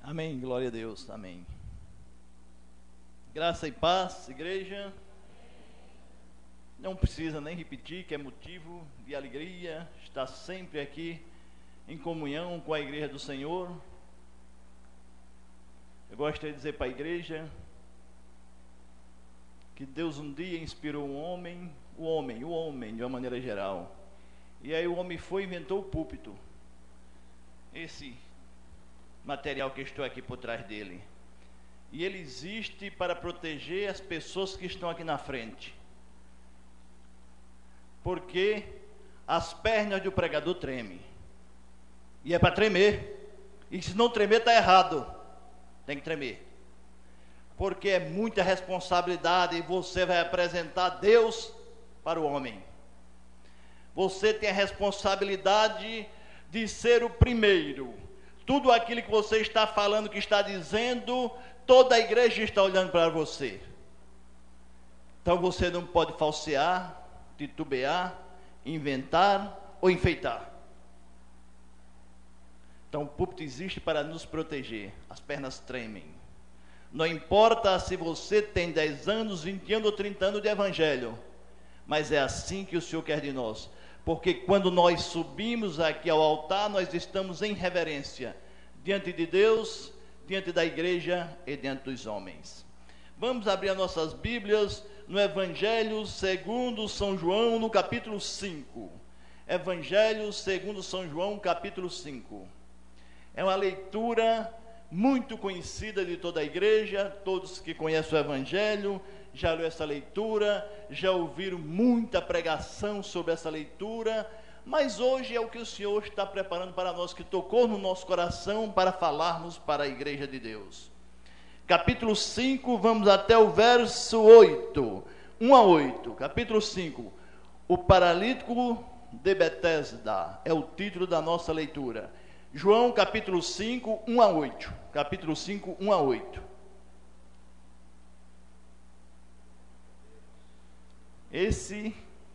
Amém, glória a Deus, amém. Graça e paz, igreja. Não precisa nem repetir que é motivo de alegria estar sempre aqui em comunhão com a igreja do Senhor. Eu gostaria de dizer para a igreja que Deus um dia inspirou o homem de uma maneira geral. E aí o homem foi e inventou o púlpito. Esse material que estou aqui por trás dele. E ele existe para proteger as pessoas que estão aqui na frente. Porque as pernas do pregador tremem. E é para tremer. E se não tremer, está errado. Tem que tremer. Porque é muita responsabilidade e você vai apresentar Deus para o homem. Você tem a responsabilidade de ser o primeiro. Tudo aquilo que você está falando, que está dizendo, toda a igreja está olhando para você. Então você não pode falsear, titubear, inventar ou enfeitar. Então o púlpito existe para nos proteger. As pernas tremem. Não importa se você tem 10 anos, 20 anos ou 30 anos de evangelho, mas é assim que o Senhor quer de nós. Porque quando nós subimos aqui ao altar, nós estamos em reverência diante de Deus, diante da igreja e diante dos homens. Vamos abrir as nossas Bíblias no Evangelho segundo São João, no capítulo 5. Evangelho segundo São João, capítulo 5. É uma leitura muito conhecida de toda a igreja. Todos que conhecem o Evangelho já leram essa leitura, já ouviram muita pregação sobre essa leitura, mas hoje é o que o Senhor está preparando para nós, que tocou no nosso coração para falarmos para a igreja de Deus. Capítulo 5, vamos até o verso 8, 1 a 8, capítulo 5, o paralítico de Betesda, é o título da nossa leitura. João capítulo 5, 1 a 8, capítulo 5, 1 a 8. Esse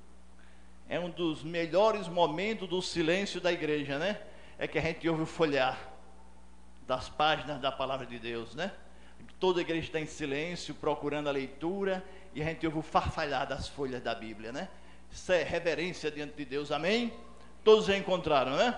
é um dos melhores momentos do silêncio da igreja, né? É que a gente ouve o folhear das páginas da palavra de Deus, né? Toda a igreja está em silêncio, procurando a leitura, e a gente ouve o farfalhar das folhas da Bíblia, né? Isso é reverência diante de Deus, amém? Todos já encontraram, né?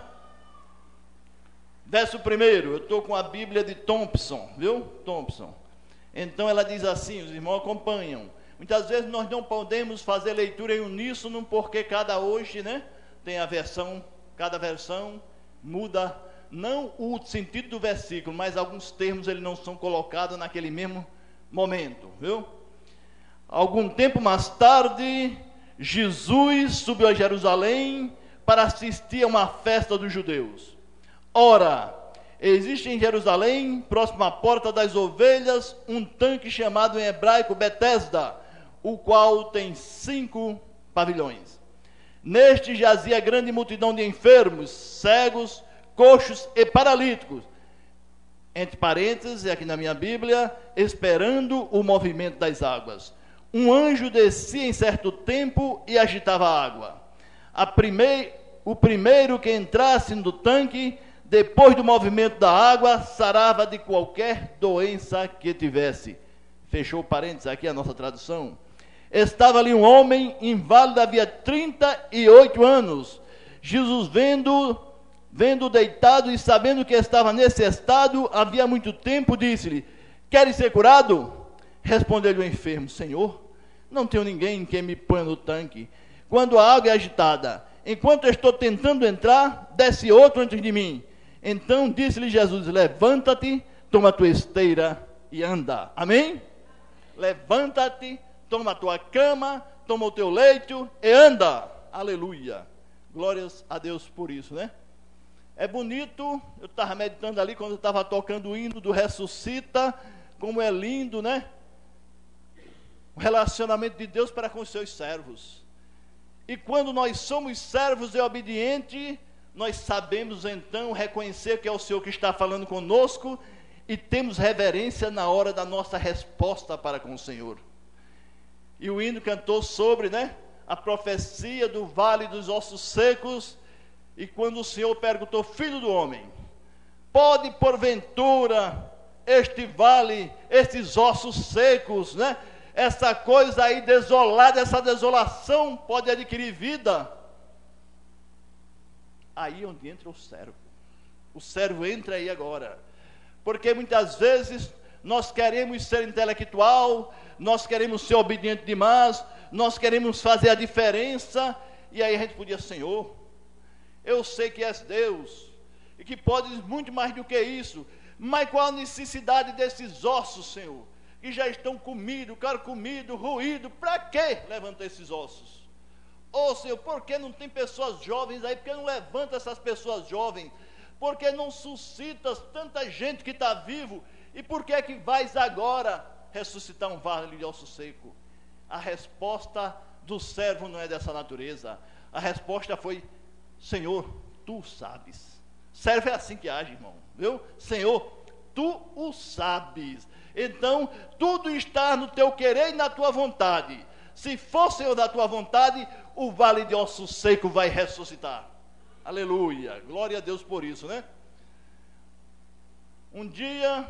Verso 1, eu estou com a Bíblia de Thompson, viu? Thompson. Então ela diz assim, os irmãos acompanham. Muitas vezes nós não podemos fazer leitura em uníssono, porque cada hoje, né, tem a versão, cada versão muda, não o sentido do versículo, mas alguns termos eles não são colocados naquele mesmo momento, viu? Algum tempo mais tarde, Jesus subiu a Jerusalém para assistir a uma festa dos judeus. Ora, existe em Jerusalém, próximo à porta das ovelhas, um tanque chamado em hebraico Betesda, o qual tem 5 pavilhões. Neste jazia grande multidão de enfermos, cegos, coxos e paralíticos. Entre parênteses, aqui na minha Bíblia, esperando o movimento das águas. Um anjo descia em certo tempo e agitava a água. O primeiro que entrasse no tanque, depois do movimento da água, sarava de qualquer doença que tivesse. Fechou parênteses aqui a nossa tradução. Estava ali um homem inválido, havia 38 anos. Jesus vendo deitado e sabendo que estava nesse estado, havia muito tempo, disse-lhe: queres ser curado? Respondeu-lhe o enfermo: Senhor, não tenho ninguém que me ponha no tanque quando a água é agitada. Enquanto eu estou tentando entrar, desce outro antes de mim. Então disse-lhe Jesus: levanta-te, toma a tua esteira e anda. Amém? Levanta-te, toma a tua cama, toma o teu leito e anda. Aleluia. Glórias a Deus por isso, né? É bonito, eu estava meditando ali quando eu estava tocando o hino do Ressuscita, como é lindo, né? O relacionamento de Deus para com os seus servos. E quando nós somos servos e obedientes, nós sabemos então reconhecer que é o Senhor que está falando conosco e temos reverência na hora da nossa resposta para com o Senhor. E o hino cantou sobre, né, a profecia do vale dos ossos secos, e quando o Senhor perguntou: filho do homem, pode porventura este vale, estes ossos secos, né? Essa coisa aí desolada, essa desolação pode adquirir vida? Aí é onde entra o servo. O servo entra aí agora. Porque muitas vezes nós queremos ser intelectual, nós queremos ser obediente demais, nós queremos fazer a diferença, e aí a gente podia, Senhor, eu sei que és Deus, e que podes muito mais do que isso, mas qual a necessidade desses ossos, Senhor, que já estão comidos, carcomidos, ruídos, para que levantar esses ossos? Ô Senhor, por que não tem pessoas jovens aí? Por que não levanta essas pessoas jovens? Por que não suscitas tanta gente que está vivo? E por que é que vais agora ressuscitar um vale de osso seco? A resposta do servo não é dessa natureza. A resposta foi, Senhor, tu sabes. Servo é assim que age, irmão, viu? Senhor, tu o sabes. Então, tudo está no teu querer e na tua vontade. Se for, Senhor, da tua vontade, o vale de osso seco vai ressuscitar. Aleluia, glória a Deus por isso, né? Um dia,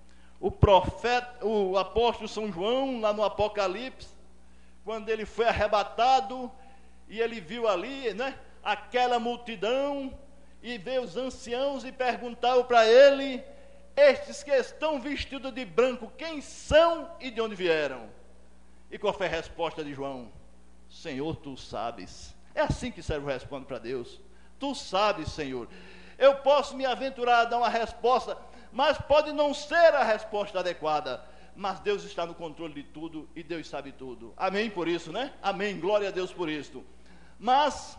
o apóstolo São João, lá no Apocalipse, quando ele foi arrebatado, e ele viu ali, né, aquela multidão, e veio os anciãos e perguntaram para ele, estes que estão vestidos de branco, quem são e de onde vieram? E qual foi a resposta de João? Senhor, tu sabes. É assim que servo responde para Deus. Tu sabes, Senhor. Eu posso me aventurar a dar uma resposta, mas pode não ser a resposta adequada. Mas Deus está no controle de tudo e Deus sabe tudo. Amém por isso, né? Amém, glória a Deus por isso. Mas,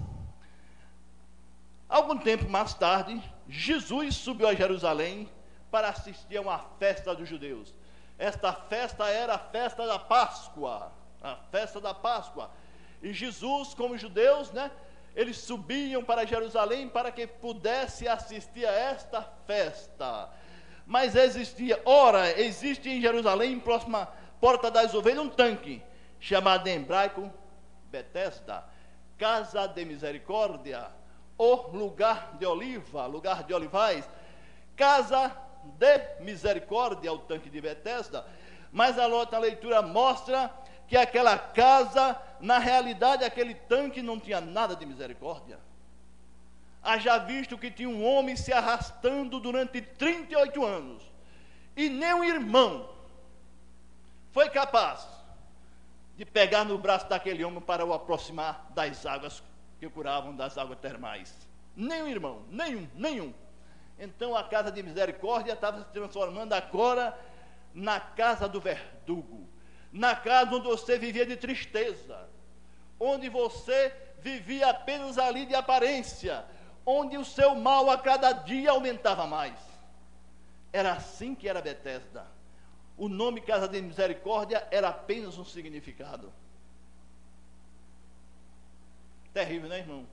algum tempo mais tarde, Jesus subiu a Jerusalém para assistir a uma festa dos judeus. Esta festa era a festa da Páscoa, a festa da Páscoa. E Jesus, como judeus, né, eles subiam para Jerusalém para que pudesse assistir a esta festa. Mas existe em Jerusalém, próxima Porta das Ovelhas, um tanque, chamado em hebraico Betesda, Casa de Misericórdia, ou lugar de oliva, lugar de olivais, Casa de Misericórdia, o tanque de Betesda. Mas a outra leitura mostra que aquela casa, na realidade, aquele tanque não tinha nada de misericórdia. Haja visto que tinha um homem se arrastando durante 38 anos, e nem um irmão foi capaz de pegar no braço daquele homem para o aproximar das águas que curavam, das águas termais. Nem um irmão, nenhum. Então a casa de misericórdia estava se transformando agora na casa do verdugo, na casa onde você vivia de tristeza, onde você vivia apenas ali de aparência, onde o seu mal a cada dia aumentava mais. Era assim que era Betesda. O nome Casa de Misericórdia era apenas um significado. Terrível, né, irmão?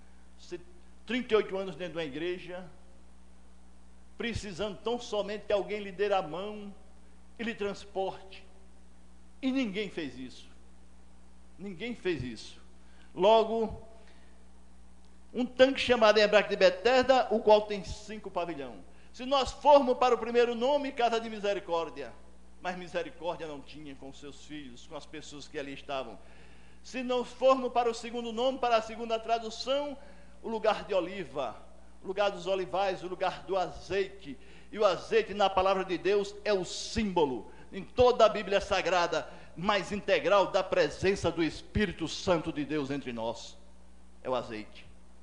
38 anos dentro de uma igreja, precisando tão somente que alguém lhe dê a mão e lhe transporte. E ninguém fez isso. Ninguém fez isso. Logo, um tanque chamado em hebraico de Betesda, o qual tem 5 pavilhões. Se nós formos para o primeiro nome, Casa de Misericórdia, mas misericórdia não tinha com seus filhos, com as pessoas que ali estavam. Se não formos para o segundo nome, para a segunda tradução, o lugar de oliva, o lugar dos olivais, o lugar do azeite. E o azeite, na palavra de Deus, é o símbolo, em toda a Bíblia Sagrada, mais integral da presença do Espírito Santo de Deus entre nós. É o azeite.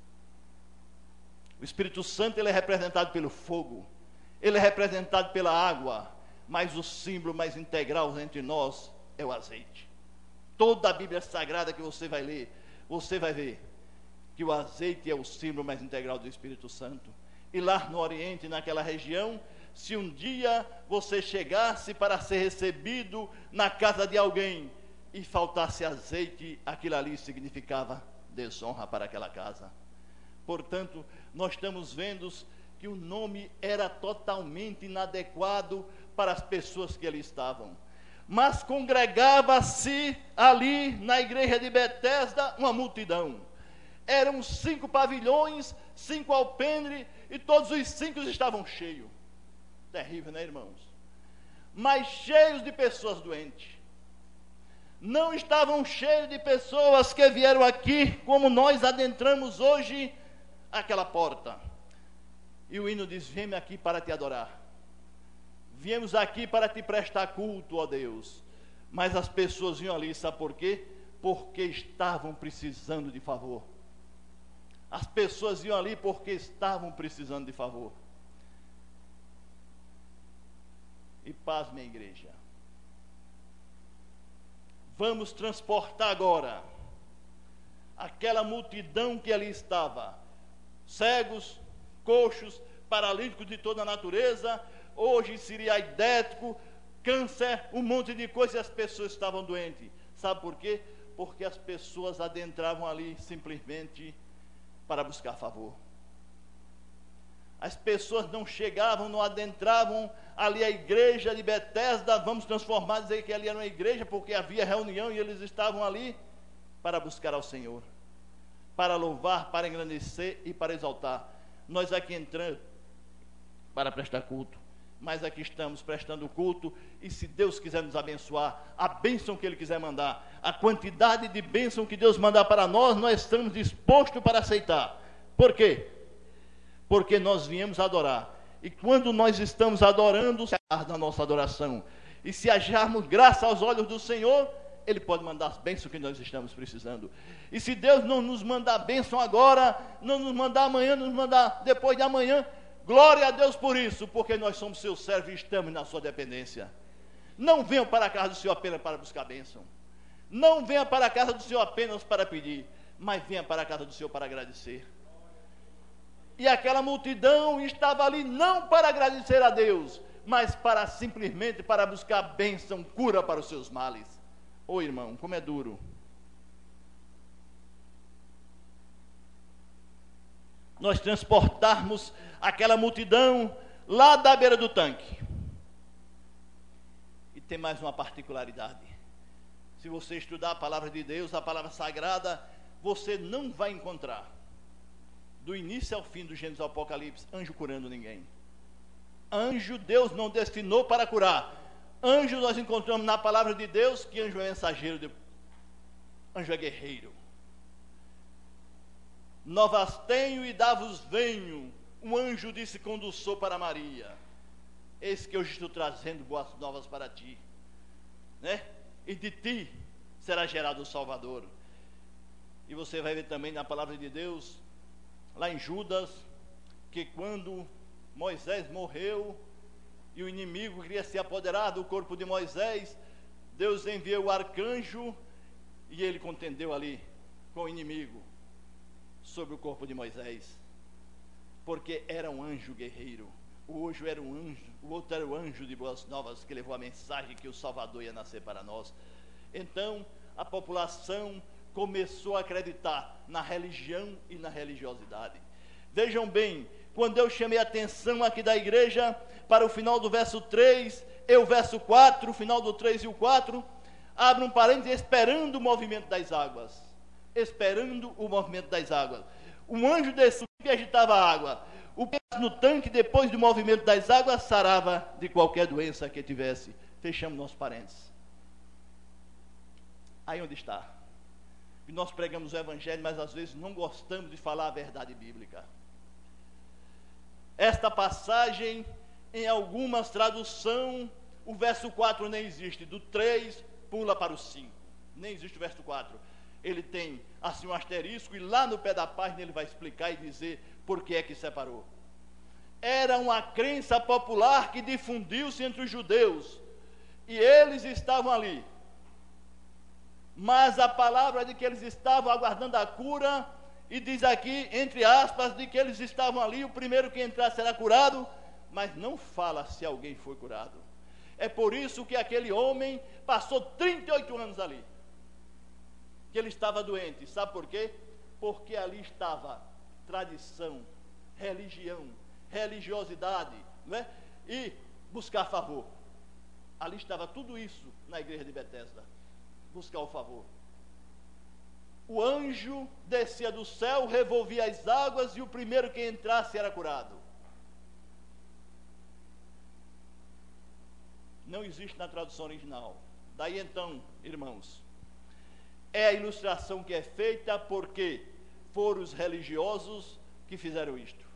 O Espírito Santo, ele é representado pelo fogo, ele é representado pela água, mas o símbolo mais integral entre nós é o azeite. Toda a Bíblia Sagrada que você vai ler, você vai ver que o azeite é o símbolo mais integral do Espírito Santo. E lá no Oriente, naquela região, se um dia você chegasse para ser recebido na casa de alguém e faltasse azeite, aquilo ali significava desonra para aquela casa. Portanto, nós estamos vendo que o nome era totalmente inadequado para as pessoas que ali estavam. Mas congregava-se ali na igreja de Betesda uma multidão. Eram 5 pavilhões, 5 alpendre, e todos os 5 estavam cheios. Terrível, né, irmãos? Mas cheios de pessoas doentes. Não estavam cheios de pessoas que vieram aqui, como nós adentramos hoje aquela porta. E o hino diz: vem aqui para te adorar. Viemos aqui para te prestar culto, ó Deus. Mas as pessoas vinham ali, sabe por quê? Porque estavam precisando de favor. As pessoas iam ali porque estavam precisando de favor. E paz, minha igreja. Vamos transportar agora aquela multidão que ali estava, cegos, coxos, paralíticos de toda a natureza, hoje siriaidético, câncer, um monte de coisas, e as pessoas estavam doentes. Sabe por quê? Porque as pessoas adentravam ali simplesmente para buscar favor. As pessoas não chegavam, não adentravam ali a igreja de Betesda, vamos transformar, dizer que ali era uma igreja, porque havia reunião e eles estavam ali para buscar ao Senhor, para louvar, para engrandecer e para exaltar. Nós aqui entramos para prestar culto, mas aqui estamos prestando culto, e se Deus quiser nos abençoar, a bênção que Ele quiser mandar, a quantidade de bênção que Deus mandar para nós, nós estamos dispostos para aceitar. Por quê? Porque nós viemos adorar, e quando nós estamos adorando, se agarra na nossa adoração, e se acharmos graça aos olhos do Senhor, Ele pode mandar as bênçãos que nós estamos precisando. E se Deus não nos mandar bênção agora, não nos mandar amanhã, não nos mandar depois de amanhã, glória a Deus por isso, porque nós somos seus servos e estamos na sua dependência. Não venham para a casa do Senhor apenas para buscar bênção. Não venha para a casa do Senhor apenas para pedir, mas venha para a casa do Senhor para agradecer. E aquela multidão estava ali não para agradecer a Deus, mas para simplesmente para buscar bênção, cura para os seus males. Ô irmão, como é duro. Nós transportarmos aquela multidão lá da beira do tanque. E tem mais uma particularidade. Se você estudar a palavra de Deus, a palavra sagrada, você não vai encontrar, do início ao fim do Gênesis ao Apocalipse, anjo curando ninguém. Anjo Deus não destinou para curar. Anjo nós encontramos na palavra de Deus que anjo é mensageiro, anjo é guerreiro. Novas tenho e dá-vos venho. Um anjo disse, condução para Maria. Eis que eu estou trazendo boas novas para ti, né? E de ti será gerado o Salvador. E você vai ver também na palavra de Deus, lá em Judas, que quando Moisés morreu e o inimigo queria se apoderar do corpo de Moisés, Deus enviou o arcanjo e ele contendeu ali com o inimigo sobre o corpo de Moisés, porque era um anjo guerreiro. O anjo era um anjo, o outro era o anjo de boas novas que levou a mensagem que o Salvador ia nascer para nós. Então a população começou a acreditar na religião e na religiosidade. Vejam bem, quando eu chamei a atenção aqui da igreja para o final do verso 3 e o verso 4, o final do 3 e o 4, abre um parênteses, esperando o movimento das águas. Esperando o movimento das águas. Um anjo desceu e agitava a água. O que no tanque, depois do movimento das águas, sarava de qualquer doença que tivesse. Fechamos nosso parênteses. Aí onde está? E nós pregamos o evangelho, mas às vezes não gostamos de falar a verdade bíblica. Esta passagem, em algumas traduções, o verso 4 nem existe. Do 3 pula para o 5. Nem existe o verso 4. Ele tem assim um asterisco, e lá no pé da página ele vai explicar e dizer por que é que separou. Era uma crença popular que difundiu-se entre os judeus, e eles estavam ali. Mas a palavra é de que eles estavam aguardando a cura, e diz aqui, entre aspas, de que eles estavam ali, o primeiro que entrar será curado, mas não fala se alguém foi curado. É por isso que aquele homem passou 38 anos ali, que ele estava doente. Sabe por quê? Porque ali estava tradição, religião, religiosidade, não é? E buscar favor. Ali estava tudo isso na igreja de Betesda. Buscar o favor. o anjo descia do céu, revolvia as águas e o primeiro que entrasse era curado. Não existe na tradução original. Daí então, irmãos, é a ilustração que é feita porque foram os religiosos que fizeram isto.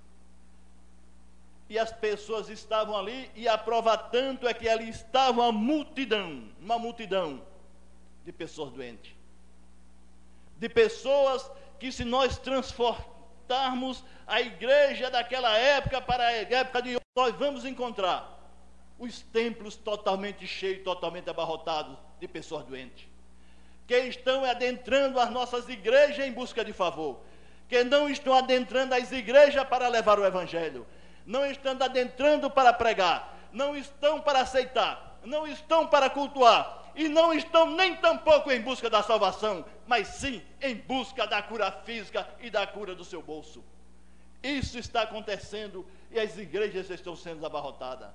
E as pessoas estavam ali, e a prova tanto é que ali estava uma multidão de pessoas doentes. De pessoas que, se nós transportarmos a igreja daquela época para a época de hoje, nós vamos encontrar os templos totalmente cheios, totalmente abarrotados de pessoas doentes, que estão adentrando as nossas igrejas em busca de favor, que não estão adentrando as igrejas para levar o evangelho, não estão adentrando para pregar, não estão para aceitar, não estão para cultuar, e não estão nem tampouco em busca da salvação, mas sim em busca da cura física e da cura do seu bolso. Isso está acontecendo e as igrejas estão sendo abarrotadas.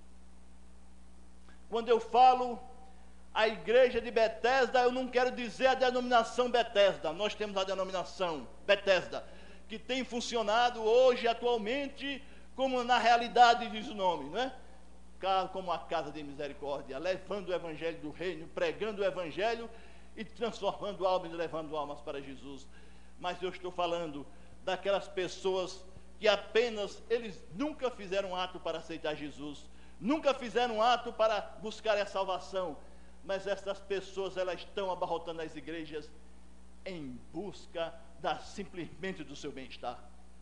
Quando eu falo a igreja de Betesda, eu não quero dizer a denominação Betesda. Nós temos a denominação Betesda, que tem funcionado hoje, atualmente, como na realidade diz o nome, não é? Como a casa de misericórdia, levando o evangelho do reino, pregando o evangelho e transformando almas e levando almas para Jesus. Mas eu estou falando daquelas pessoas que apenas, eles nunca fizeram ato para aceitar Jesus, nunca fizeram ato para buscar a salvação, mas essas pessoas, elas estão abarrotando as igrejas em busca simplesmente do seu bem-estar.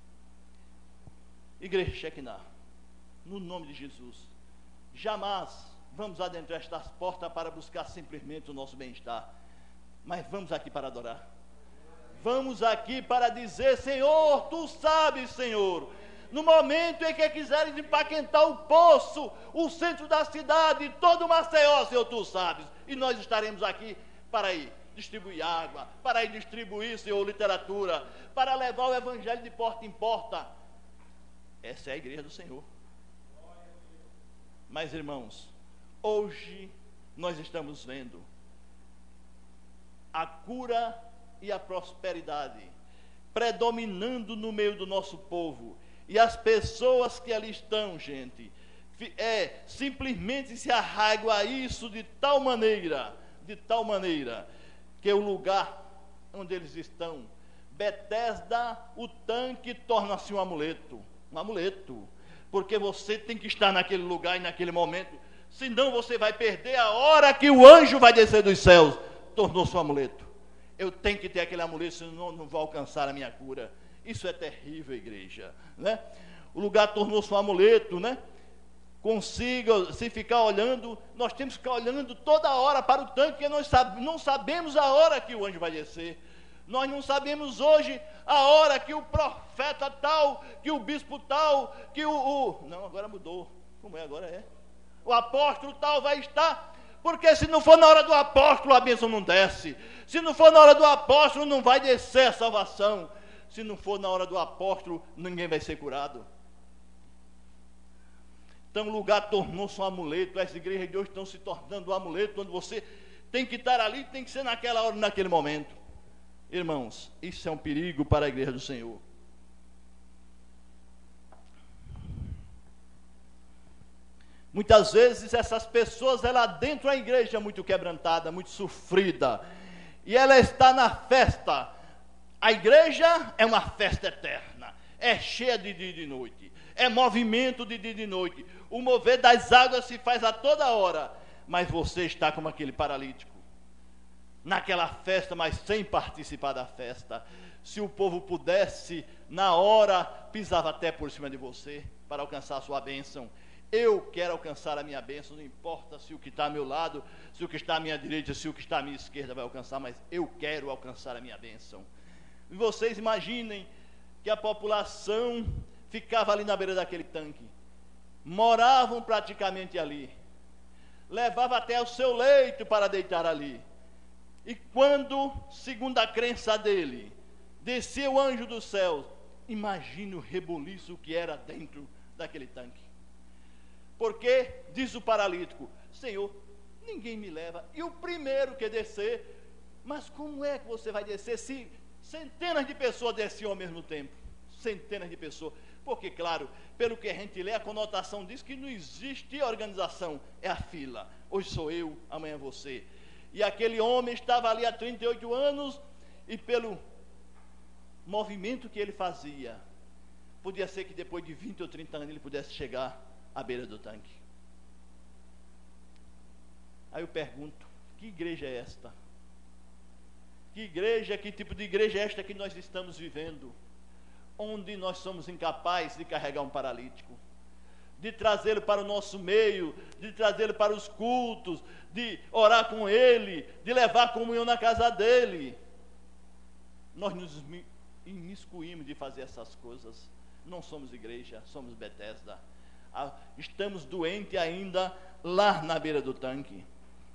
Igreja Shekinah, no nome de Jesus, jamais vamos adentrar estas portas para buscar simplesmente o nosso bem-estar, mas vamos aqui para adorar. Vamos aqui para dizer: Senhor, Tu sabes, Senhor, no momento em que quiseres empaquentar o poço, o centro da cidade, todo o Maceió, Senhor, Tu sabes, e nós estaremos aqui para ir distribuir água, para ir distribuir, Senhor, literatura, para levar o evangelho de porta em porta. Essa é a igreja do Senhor. Mas, irmãos, hoje nós estamos vendo a cura e a prosperidade predominando no meio do nosso povo, e as pessoas que ali estão, gente, simplesmente se arraigam a isso de tal maneira, que o lugar onde eles estão, Betesda, o tanque, torna-se um amuleto, porque você tem que estar naquele lugar e naquele momento, senão você vai perder a hora que o anjo vai descer dos céus. Tornou-se um amuleto. Eu tenho que ter aquele amuleto, senão não vou alcançar a minha cura. Isso é terrível, igreja, né? O lugar tornou-se um amuleto, né? Se ficar olhando, nós temos que ficar olhando toda hora para o tanque, porque nós não sabemos a hora que o anjo vai descer. Nós não sabemos hoje a hora que o profeta tal, que o bispo tal, que não, agora mudou. Como é? Agora é. O apóstolo tal vai estar, porque se não for na hora do apóstolo, a bênção não desce. Se não for na hora do apóstolo, não vai descer a salvação. Se não for na hora do apóstolo, ninguém vai ser curado. Então o lugar tornou-se um amuleto. As igrejas de hoje estão se tornando um amuleto, onde você tem que estar ali, tem que ser naquela hora, naquele momento. Irmãos, isso é um perigo para a igreja do Senhor. Muitas vezes essas pessoas, ela adentram a igreja muito quebrantada, muito sofrida, e ela está na festa. A igreja é uma festa eterna, é cheia de dia e de noite, é movimento de dia e de noite, o mover das águas se faz a toda hora, mas você está como aquele paralítico, naquela festa, mas sem participar da festa. Se o povo pudesse, na hora, pisava até por cima de você, para alcançar a sua bênção. Eu quero alcançar a minha bênção, não importa se o que está ao meu lado, se o que está à minha direita, se o que está à minha esquerda vai alcançar, mas eu quero alcançar a minha bênção. E vocês imaginem que a população ficava ali na beira daquele tanque, moravam praticamente ali, levava até o seu leito para deitar ali. E quando, segundo a crença dele, descia o anjo do céu, imagine o reboliço que era dentro daquele tanque. Porque, diz o paralítico: Senhor, ninguém me leva, e o primeiro que descer Mas como é que você vai descer se centenas de pessoas desciam ao mesmo tempo? Centenas de pessoas. Porque, claro, pelo que a gente lê, a conotação diz que não existe organização, é a fila. Hoje sou eu, amanhã você. E aquele homem estava ali há 38 anos e pelo movimento que ele fazia, podia ser que depois de 20 ou 30 anos ele pudesse chegar à beira do tanque. Aí eu pergunto, que igreja é esta? Que tipo de igreja é esta que nós estamos vivendo? Onde nós somos incapazes de carregar um paralítico, de trazê-lo para o nosso meio, de trazê-lo para os cultos, de orar com ele, de levar comunhão na casa dele. Nós nos imiscuímos de fazer essas coisas. Não somos igreja, somos Betesda. Estamos doentes ainda lá na beira do tanque.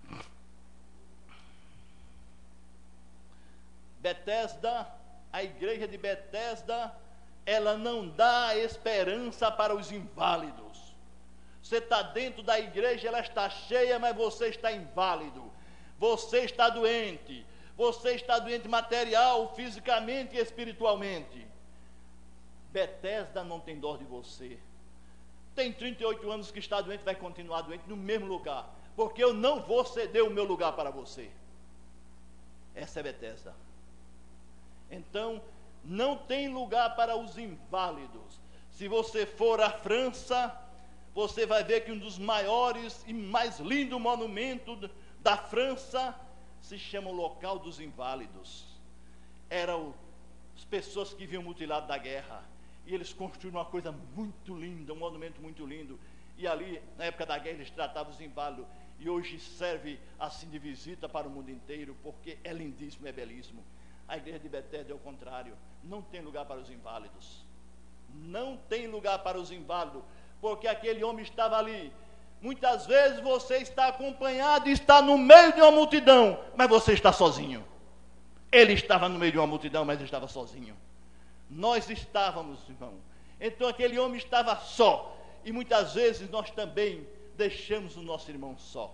Betesda, a igreja de Betesda, ela não dá esperança para os inválidos. Você está dentro da igreja, ela está cheia, mas você está inválido. Você está doente. Você está doente material, fisicamente e espiritualmente. Betesda não tem dó de você. Tem 38 anos que está doente, vai continuar doente no mesmo lugar. Porque eu não vou ceder o meu lugar para você. Essa é Betesda. Então, não tem lugar para os inválidos. Se você for à França, você vai ver que um dos maiores e mais lindos monumentos da França se chama o local dos inválidos. Eram as pessoas que vinham mutiladas da guerra. E eles construíram uma coisa muito linda, um monumento muito lindo. E ali, na época da guerra, eles tratavam os inválidos. E hoje serve assim de visita para o mundo inteiro, porque é lindíssimo, é belíssimo. A igreja de Betesda é o contrário. Não tem lugar para os inválidos. Não tem lugar para os inválidos. Porque aquele homem estava ali. Muitas vezes você está acompanhado e está no meio de uma multidão, mas você está sozinho. Ele estava no meio de uma multidão, mas estava sozinho. Nós estávamos, irmão. Então aquele homem estava só. E muitas vezes nós também deixamos o nosso irmão só.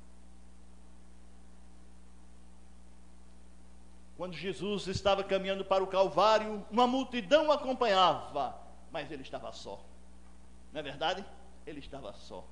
Quando Jesus estava caminhando para o Calvário, uma multidão o acompanhava, mas ele estava só. Não é verdade? Ele estava só.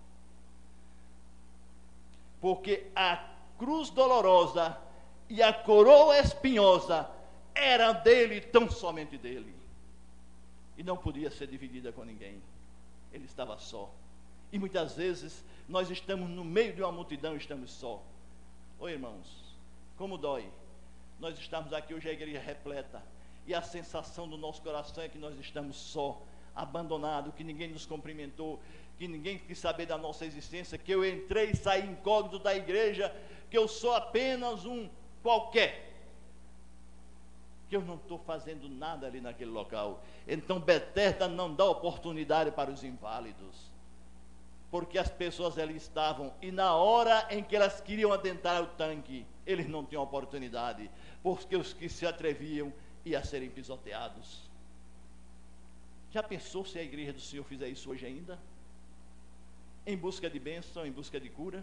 Porque a cruz dolorosa e a coroa espinhosa era dele, tão somente dele. E não podia ser dividida com ninguém. Ele estava só. E muitas vezes nós estamos no meio de uma multidão e estamos só. Oi, irmãos, como dói. Nós estamos aqui hoje, a igreja repleta, e a sensação do nosso coração é que nós estamos só, abandonado, que ninguém nos cumprimentou, que ninguém quis saber da nossa existência, que eu entrei e saí incógnito da igreja, que eu sou apenas um qualquer, que eu não estou fazendo nada ali naquele local. Então Betesda não dá oportunidade para os inválidos, porque as pessoas ali estavam, e na hora em que elas queriam adentrar o tanque, eles não tinham oportunidade, porque os que se atreviam iam serem pisoteados. Já pensou se a igreja do Senhor fizer isso hoje ainda? Em busca de bênção, em busca de cura?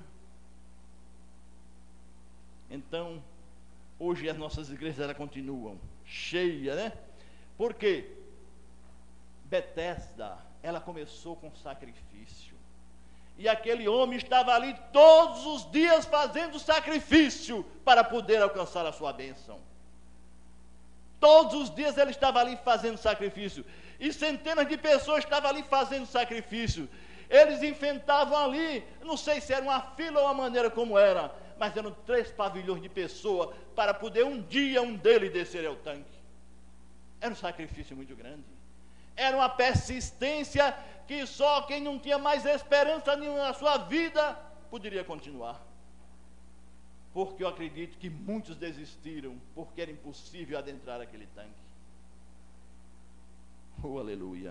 Então, hoje as nossas igrejas elas continuam cheias, né? Porque Betesda, ela começou com sacrifício. E aquele homem estava ali todos os dias fazendo sacrifício para poder alcançar a sua bênção. Todos os dias ele estava ali fazendo sacrifício. E centenas de pessoas estavam ali fazendo sacrifício. Eles enfrentavam ali, não sei se era uma fila ou uma maneira como era, mas eram 3 pavilhões de pessoas para poder um dia um deles descer ao tanque. Era um sacrifício muito grande. Era uma persistência que só quem não tinha mais esperança nenhuma na sua vida poderia continuar. Porque eu acredito que muitos desistiram, porque era impossível adentrar aquele tanque. Oh, aleluia.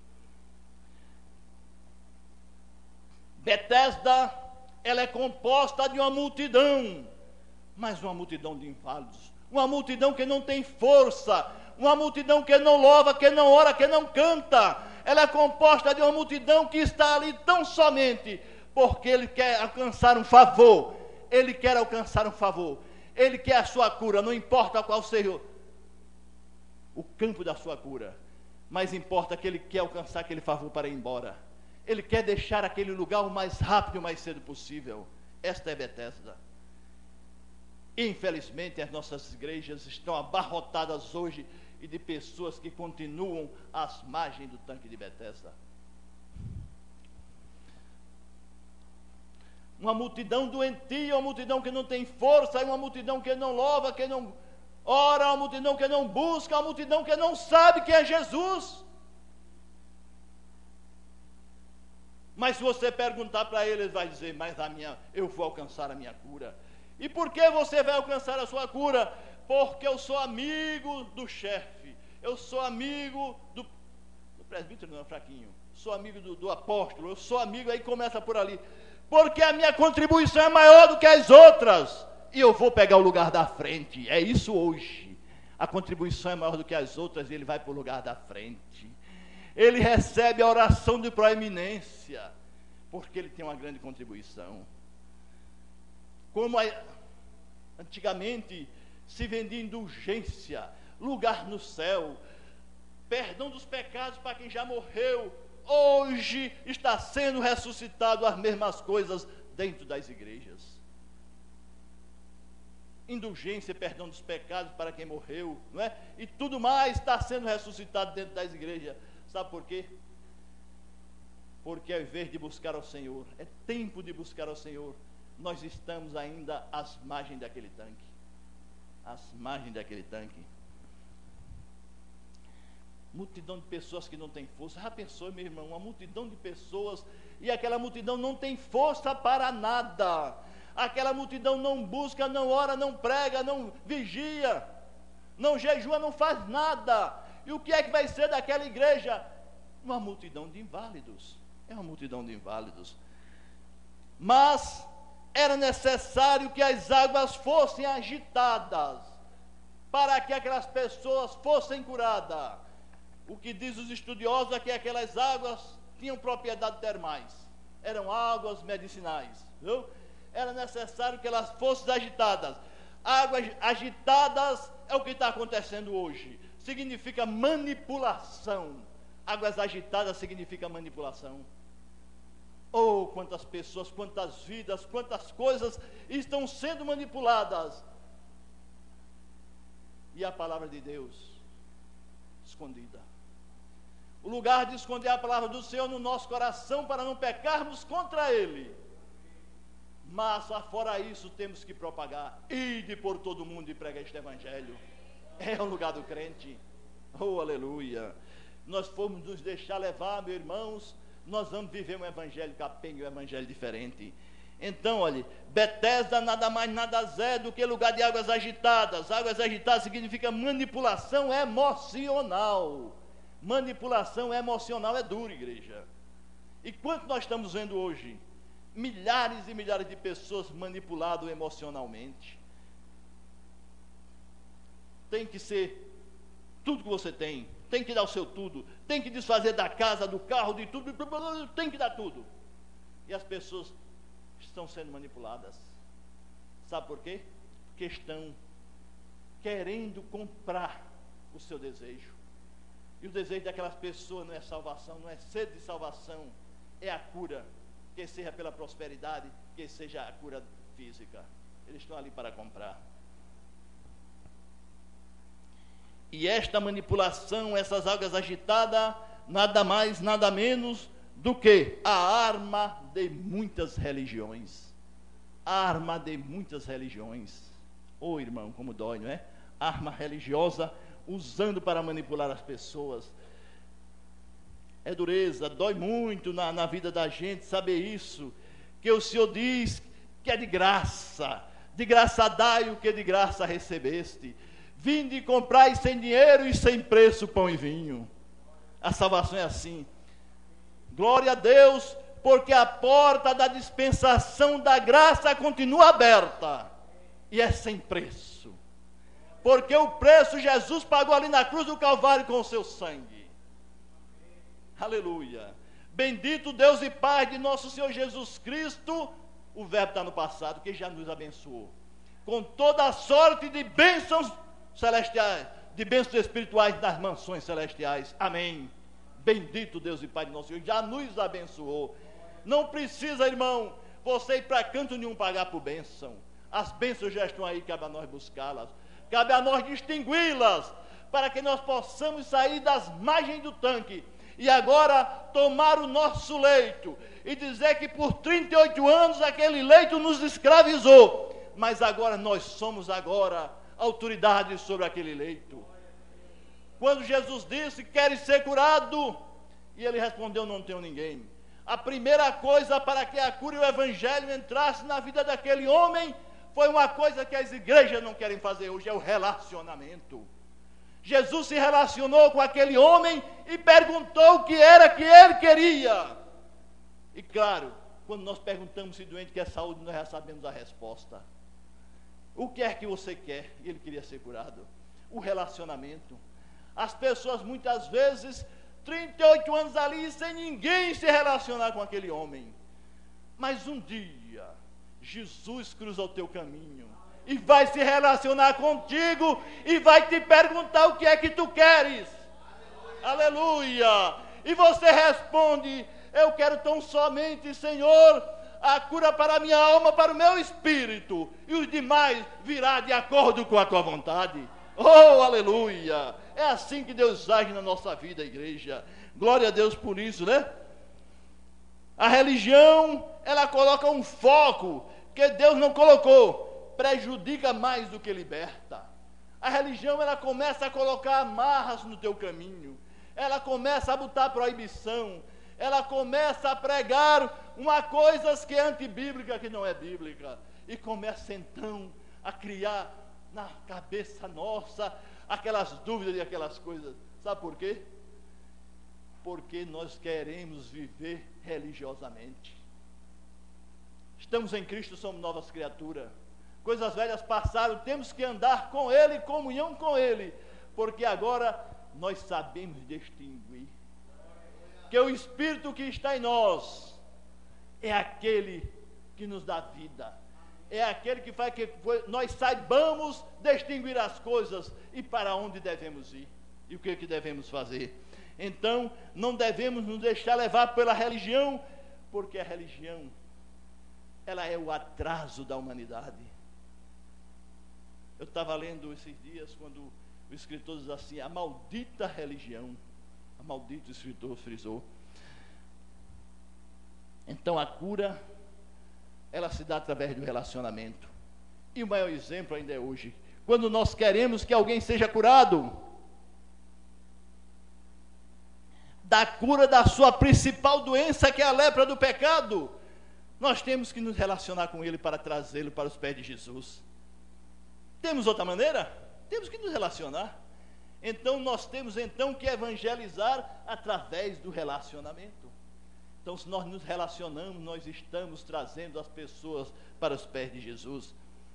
Betesda, ela é composta de uma multidão, mas uma multidão de inválidos, uma multidão que não tem força, uma multidão que não louva, que não ora, que não canta. Ela é composta de uma multidão que está ali tão somente porque ele quer alcançar um favor. Ele quer alcançar um favor. Ele quer a sua cura, não importa qual seja o campo da sua cura, mas importa que ele quer alcançar aquele favor para ir embora. Ele quer deixar aquele lugar o mais rápido e o mais cedo possível. Esta é Betesda. Infelizmente, as nossas igrejas estão abarrotadas hoje e de pessoas que continuam às margens do tanque de Betesda. Uma multidão doentia, uma multidão que não tem força, uma multidão que não louva, que não ora, uma multidão que não busca, uma multidão que não sabe quem é Jesus. Mas se você perguntar para ele, ele vai dizer, mas eu vou alcançar a minha cura. E por que você vai alcançar a sua cura? Porque eu sou amigo do chefe, eu sou amigo do presbítero, não, fraquinho, sou amigo do apóstolo, eu sou amigo, aí começa por ali. Porque a minha contribuição é maior do que as outras, e eu vou pegar o lugar da frente. É isso hoje. A contribuição é maior do que as outras, e ele vai para o lugar da frente. Ele recebe a oração de proeminência, porque ele tem uma grande contribuição. Como antigamente se vendia indulgência, lugar no céu, perdão dos pecados para quem já morreu, hoje está sendo ressuscitado as mesmas coisas dentro das igrejas. Indulgência, perdão dos pecados para quem morreu, não é? E tudo mais está sendo ressuscitado dentro das igrejas. Sabe por quê? Porque ao invés de buscar ao Senhor, é tempo de buscar ao Senhor, nós estamos ainda às margens daquele tanque. Às margens daquele tanque. Multidão de pessoas que não têm força. Já pensou, meu irmão? Uma multidão de pessoas, e aquela multidão não tem força para nada. Aquela multidão não busca, não ora, não prega, não vigia, não jejua, não faz nada. E o que é que vai ser daquela igreja? Uma multidão de inválidos. É uma multidão de inválidos. Mas era necessário que as águas fossem agitadas para que aquelas pessoas fossem curadas. O que diz os estudiosos é que aquelas águas tinham propriedades termais, eram águas medicinais, viu? Era necessário que elas fossem agitadas. Águas agitadas é o que está acontecendo hoje, significa manipulação. Águas agitadas significa manipulação. Oh, quantas pessoas, quantas vidas, quantas coisas estão sendo manipuladas, e a palavra de Deus escondida. O lugar de esconder a palavra do Senhor no nosso coração para não pecarmos contra Ele. Mas, fora isso, temos que propagar. Ide por todo mundo e pregar este evangelho. É o lugar do crente. Oh, aleluia. Nós fomos nos deixar levar, meus irmãos, nós vamos viver um evangelho capenga, um evangelho diferente. Então, olha, Betesda nada mais nada é do que lugar de águas agitadas. Águas agitadas significa manipulação emocional. Manipulação emocional é duro, igreja. E quanto nós estamos vendo hoje? Milhares e milhares de pessoas manipuladas emocionalmente. Tem que ser tudo que você tem. Tem que dar o seu tudo. Tem que desfazer da casa, do carro, de tudo. Tem que dar tudo. E as pessoas estão sendo manipuladas. Sabe por quê? Porque estão querendo comprar o seu desejo. E o desejo daquelas pessoas não é salvação, não é sede de salvação, é a cura, que seja pela prosperidade, que seja a cura física. Eles estão ali para comprar. E esta manipulação, essas águas agitadas, nada mais, nada menos do que a arma de muitas religiões. A arma de muitas religiões. Oh, irmão, como dói, não é? Arma religiosa usando para manipular as pessoas. É dureza, dói muito na vida da gente saber isso, que o Senhor diz que é de graça dai o que de graça recebeste, vinde e comprai sem dinheiro e sem preço pão e vinho. A salvação é assim. Glória a Deus, porque a porta da dispensação da graça continua aberta, e é sem preço. Porque o preço Jesus pagou ali na cruz do Calvário com o seu sangue. Aleluia. Bendito Deus e Pai de nosso Senhor Jesus Cristo. O verbo está no passado, que já nos abençoou com toda a sorte de bênçãos celestiais, de bênçãos espirituais nas mansões celestiais. Amém. Bendito Deus e Pai de nosso Senhor, já nos abençoou. Não precisa, irmão, você ir para canto nenhum pagar por bênção. As bênçãos já estão aí, cabe a nós buscá-las, cabe a nós distingui-las, para que nós possamos sair das margens do tanque e agora tomar o nosso leito e dizer que por 38 anos aquele leito nos escravizou, mas agora nós somos agora autoridade sobre aquele leito. Quando Jesus disse: queres ser curado? E ele respondeu: não tenho ninguém. A primeira coisa para que a cura e o evangelho entrasse na vida daquele homem foi uma coisa que as igrejas não querem fazer hoje: é o relacionamento. Jesus se relacionou com aquele homem e perguntou o que era que ele queria. E claro, quando nós perguntamos se o doente quer saúde, nós já sabemos a resposta. O que é que você quer? E ele queria ser curado. O relacionamento. As pessoas muitas vezes, 38 anos ali, sem ninguém se relacionar com aquele homem. Mas um dia, Jesus cruza o teu caminho e vai se relacionar contigo e vai te perguntar o que é que tu queres. Aleluia! E você responde: eu quero tão somente, Senhor, a cura para a minha alma, para o meu espírito, e os demais virá de acordo com a tua vontade. Oh, aleluia! É assim que Deus age na nossa vida, igreja. Glória a Deus por isso, né? A religião, ela coloca um foco que Deus não colocou, prejudica mais do que liberta. A religião, ela começa a colocar amarras no teu caminho, ela começa a botar proibição, ela começa a pregar uma coisa que é antibíblica, que não é bíblica, e começa então a criar na cabeça nossa aquelas dúvidas e aquelas coisas. Sabe por quê? Porque nós queremos viver religiosamente. Estamos em Cristo, somos novas criaturas. Coisas velhas passaram, temos que andar com Ele, comunhão com Ele, porque agora nós sabemos distinguir que o Espírito que está em nós é aquele que nos dá vida, é aquele que faz que nós saibamos distinguir as coisas e para onde devemos ir e o que devemos fazer. Então, não devemos nos deixar levar pela religião, porque a religião, ela é o atraso da humanidade. Eu estava lendo esses dias, quando o escritor diz assim: a maldita religião, a maldito escritor frisou. Então a cura, ela se dá através do relacionamento. E o maior exemplo ainda é hoje, quando nós queremos que alguém seja curado, da cura da sua principal doença, que é a lepra do pecado, nós temos que nos relacionar com ele para trazê-lo para os pés de Jesus. Temos outra maneira? Temos que nos relacionar. Então nós temos que evangelizar através do relacionamento. Então, se nós nos relacionamos, nós estamos trazendo as pessoas para os pés de Jesus.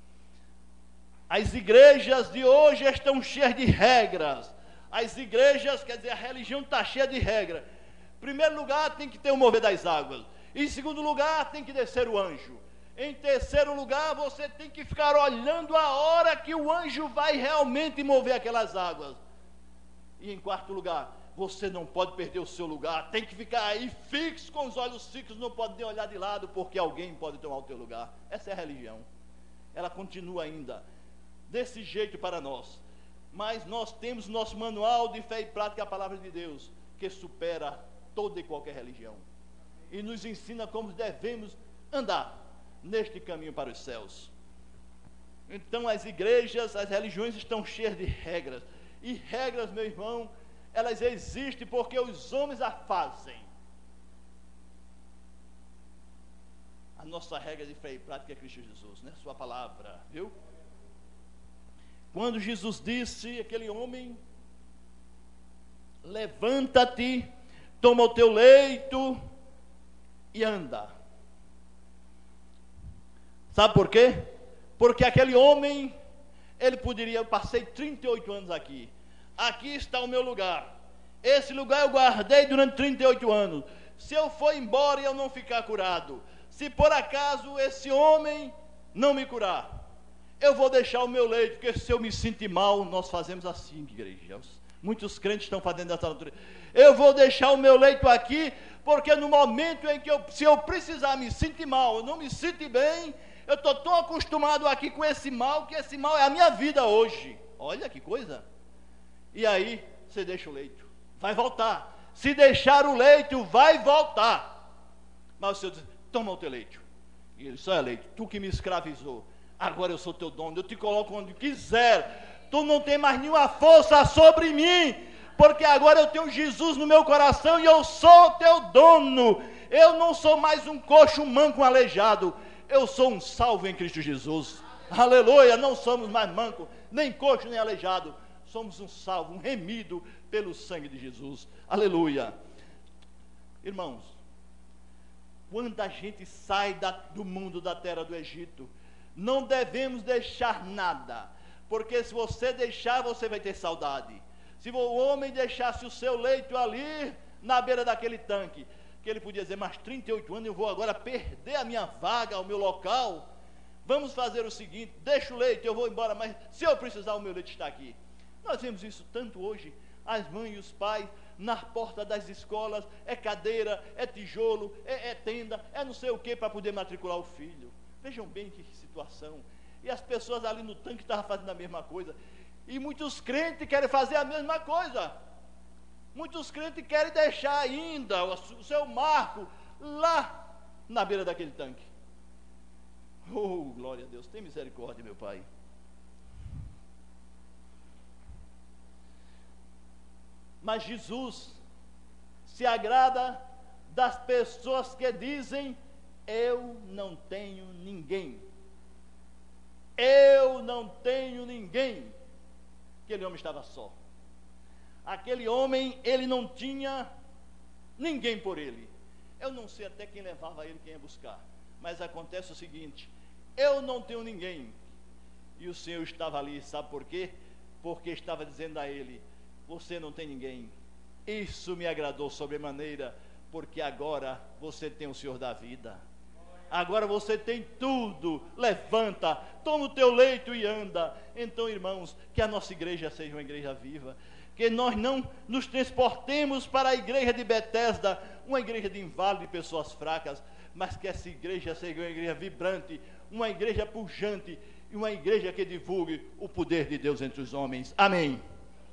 As igrejas de hoje estão cheias de regras. As igrejas, quer dizer, a religião está cheia de regras. Em primeiro lugar, tem que ter o mover das águas. Em segundo lugar, tem que descer o anjo. Em terceiro lugar, você tem que ficar olhando a hora que o anjo vai realmente mover aquelas águas. E em quarto lugar, você não pode perder o seu lugar, tem que ficar aí fixo, com os olhos fixos, não pode nem olhar de lado, porque alguém pode tomar o teu lugar. Essa é a religião. Ela continua ainda desse jeito para nós. Mas nós temos nosso manual de fé e prática, a palavra de Deus, que supera toda e qualquer religião. E nos ensina como devemos andar neste caminho para os céus. Então as igrejas, as religiões estão cheias de regras. E regras, meu irmão, elas existem porque os homens a fazem. A nossa regra de fé e prática é Cristo Jesus, né? Sua palavra, viu? Quando Jesus disse àquele homem: levanta-te, toma o teu leito e anda. Sabe por quê? Porque aquele homem, ele poderia: eu passei 38 anos aqui, aqui está o meu lugar, esse lugar eu guardei durante 38 anos, se eu for embora e eu não ficar curado, se por acaso esse homem não me curar, eu vou deixar o meu leito, porque se eu me sentir mal, nós fazemos assim, igreja. Muitos crentes estão fazendo dessa natureza. Eu vou deixar o meu leito aqui, porque no momento em que se eu precisar me sentir mal, eu não me sinto bem, eu estou tão acostumado aqui com esse mal, que esse mal é a minha vida hoje. Olha que coisa. E aí, você deixa o leito. Vai voltar. Se deixar o leito, vai voltar. Mas o Senhor diz, toma o teu leito. E ele, só é leito, tu que me escravizou. Agora eu sou teu dono, eu te coloco onde quiser. Tu não tem mais nenhuma força sobre mim, porque agora eu tenho Jesus no meu coração e eu sou teu dono. Eu não sou mais um coxo, um manco, um aleijado. Eu sou um salvo em Cristo Jesus. Aleluia, não somos mais manco, nem coxo, nem aleijado. Somos um salvo, um remido pelo sangue de Jesus. Aleluia. Irmãos, quando a gente sai do mundo da terra do Egito, não devemos deixar nada, porque se você deixar, você vai ter saudade. Se o homem deixasse o seu leito ali, na beira daquele tanque, que ele podia dizer, mas 38 anos eu vou agora perder a minha vaga, o meu local. Vamos fazer o seguinte, deixa o leito, eu vou embora, mas se eu precisar, o meu leito está aqui. Nós vemos isso tanto hoje, as mães e os pais, na porta das escolas, é cadeira, é tijolo, é tenda, é não sei o que para poder matricular o filho. Vejam bem que situação. E as pessoas ali no tanque estavam fazendo a mesma coisa. E muitos crentes querem fazer a mesma coisa. Muitos crentes querem deixar ainda o seu marco lá na beira daquele tanque. Oh, glória a Deus, tem misericórdia, meu Pai. Mas Jesus se agrada das pessoas que dizem, eu não tenho ninguém. Eu não tenho ninguém. Aquele homem estava só. Aquele homem, ele não tinha ninguém por ele. Eu não sei até quem levava ele, quem ia buscar. Mas acontece o seguinte, eu não tenho ninguém. E o Senhor estava ali, sabe por quê? Porque estava dizendo a ele, você não tem ninguém. Isso me agradou sobremaneira, porque agora você tem o Senhor da vida. Agora você tem tudo. Levanta, toma o teu leito e anda. Então, irmãos, que a nossa igreja seja uma igreja viva. Que nós não nos transportemos para a igreja de Betesda, uma igreja de inválido, de pessoas fracas, mas que essa igreja seja uma igreja vibrante, uma igreja pujante, e uma igreja que divulgue o poder de Deus entre os homens. Amém.